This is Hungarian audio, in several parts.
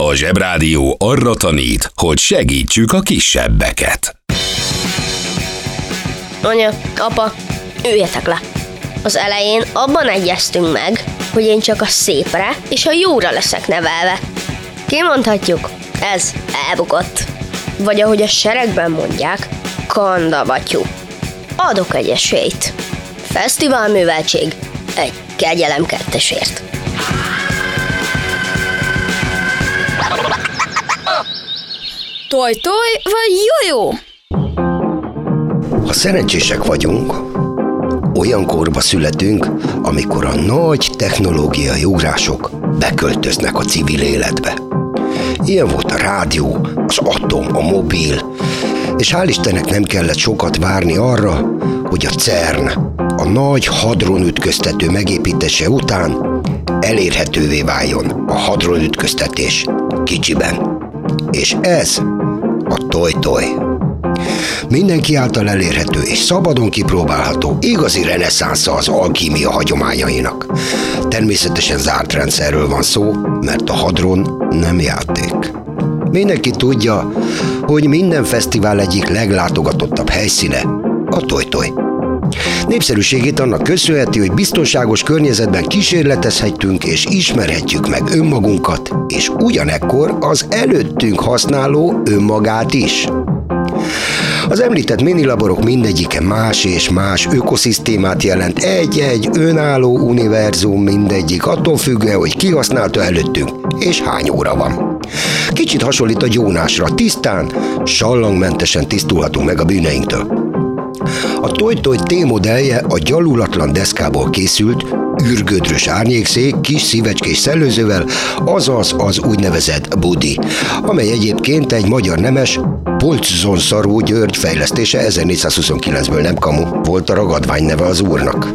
A Zsebrádió arra tanít, hogy segítsük a kisebbeket. Anya, apa, üljetek le! Az elején abban egyeztünk meg, hogy én csak a szépre és a jóra leszek nevelve. Kimondhatjuk, ez elbukott. Vagy ahogy a seregben mondják, kandavatyú. Adok egy esélyt. Fesztivál műveltség egy kegyelem kettesért. Toj-toj vagy jó-jó? Ha szerencsések vagyunk, olyan korba születünk, amikor a nagy technológiai ugrások beköltöznek a civil életbe. Ilyen volt a rádió, az atom, a mobil, és hál' Istennek nem kellett sokat várni arra, hogy a CERN, a nagy hadronütköztető megépítése után elérhetővé váljon a hadronütköztetés kicsiben. És ez a toj-toj. Mindenki által elérhető és szabadon kipróbálható igazi reneszánsza az alkímia hagyományainak. Természetesen zárt rendszerről van szó, mert a hadron nem játék. Mindenki tudja, hogy minden fesztivál egyik leglátogatottabb helyszíne a toj-toj. Népszerűségét annak köszönheti, hogy biztonságos környezetben kísérletezhetünk és ismerhetjük meg önmagunkat, és ugyanekkor az előttünk használó önmagát is. Az említett minilaborok mindegyike más és más ökoszisztémát jelent, egy-egy önálló univerzum mindegyik, attól függően, hogy ki használta előttünk, és hány óra van. Kicsit hasonlít a gyónásra, tisztán, sallangmentesen tisztulhatunk meg a bűneinktől. A toj-toj T-modellje a gyalulatlan deszkából készült, űrgödrös árnyékszék, kis szívecskés szellőzővel, azaz az úgynevezett Budi, amely egyébként egy magyar nemes, Polczon-Szarvó György fejlesztése, 1429-ből nem kamu, volt a ragadvány neve az úrnak.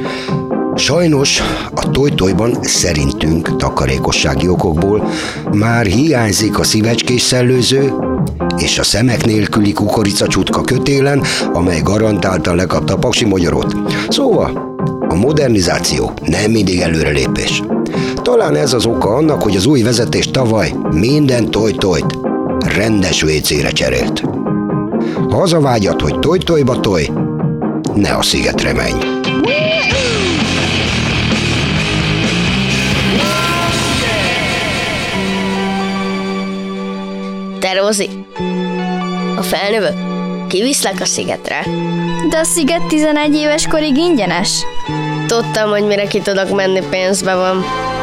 Sajnos a toj-tojban szerintünk takarékossági okokból már hiányzik a szívecskés szellőző és a szemek nélküli kukoricacsutka kötélen, amely garantáltan lekapta a paksi magyarót. Szóval a modernizáció nem mindig előrelépés. Talán ez az oka annak, hogy az új vezetés tavaly minden toj-tojt rendes WC-re cserélt. Ha az a vágyad, hogy toj-tojba toj, ne a szigetre menj. Te, Rózi, a felnövök, kiviszlek a szigetre. De a sziget 11 éves korig ingyenes. Tudtam, hogy mire ki tudok menni, pénzbe van.